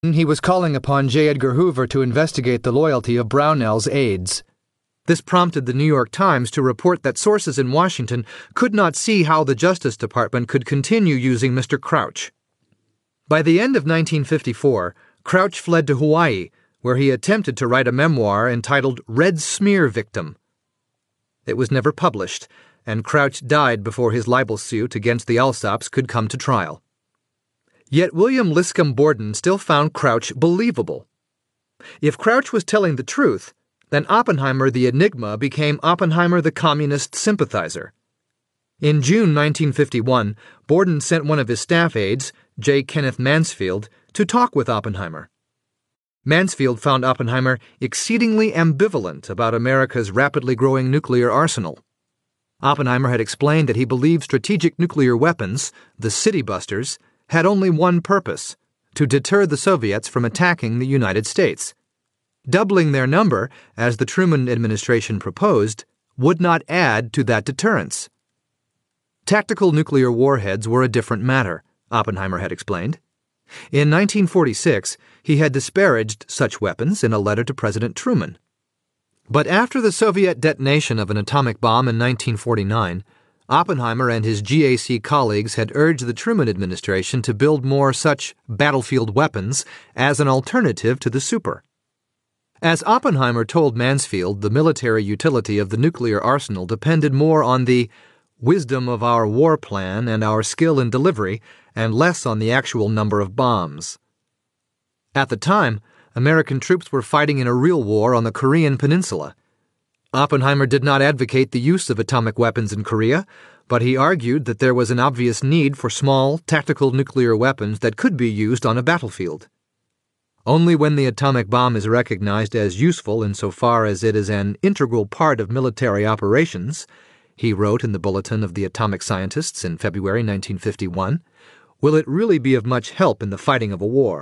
he was calling upon J. Edgar Hoover to investigate the loyalty of Brownell's aides. This prompted the New York Times to report that sources in Washington could not see how the Justice Department could continue using Mr. Crouch. By the end of 1954, Crouch fled to Hawaii, where he attempted to write a memoir entitled Red Smear Victim. It was never published, and Crouch died before his libel suit against the Alsops could come to trial. Yet William Liscombe Borden still found Crouch believable. If Crouch was telling the truth, then Oppenheimer the enigma became Oppenheimer the communist sympathizer. In June 1951, Borden sent one of his staff aides, J. Kenneth Mansfield, to talk with Oppenheimer. Mansfield found Oppenheimer exceedingly ambivalent about America's rapidly growing nuclear arsenal. Oppenheimer had explained that he believed strategic nuclear weapons, the City Busters, had only one purpose: to deter the Soviets from attacking the United States. Doubling their number, as the Truman administration proposed, would not add to that deterrence. Tactical nuclear warheads were a different matter, Oppenheimer had explained. In 1946, he had disparaged such weapons in a letter to President Truman. But after the Soviet detonation of an atomic bomb in 1949, Oppenheimer and his GAC colleagues had urged the Truman administration to build more such battlefield weapons as an alternative to the Super. As Oppenheimer told Mansfield, the military utility of the nuclear arsenal depended more on the wisdom of our war plan and our skill in delivery, and less on the actual number of bombs. At the time, American troops were fighting in a real war on the Korean Peninsula. Oppenheimer did not advocate the use of atomic weapons in Korea, but he argued that there was an obvious need for small, tactical nuclear weapons that could be used on a battlefield. Only when the atomic bomb is recognized as useful insofar as it is an integral part of military operations, he wrote in the Bulletin of the Atomic Scientists in February 1951, will it really be of much help in the fighting of a war.